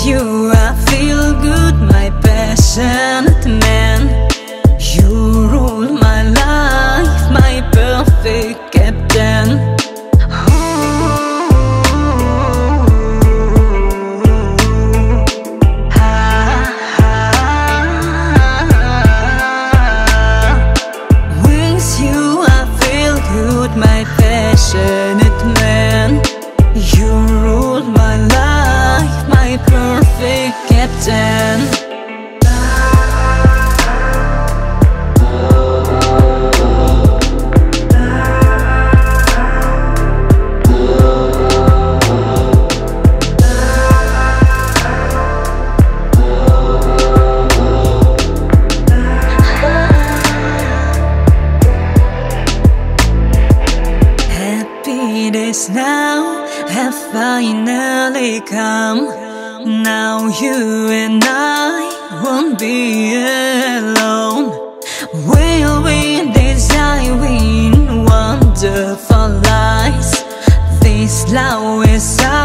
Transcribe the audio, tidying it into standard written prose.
you I feel good, my passionate man. You rule my life, my perfect captain. With you I feel good, my passionate man. You rule my life, my perfect captain. Happy days now have finally come. Now you and I won't be alone. We'll be desiring wonderful lives. This love is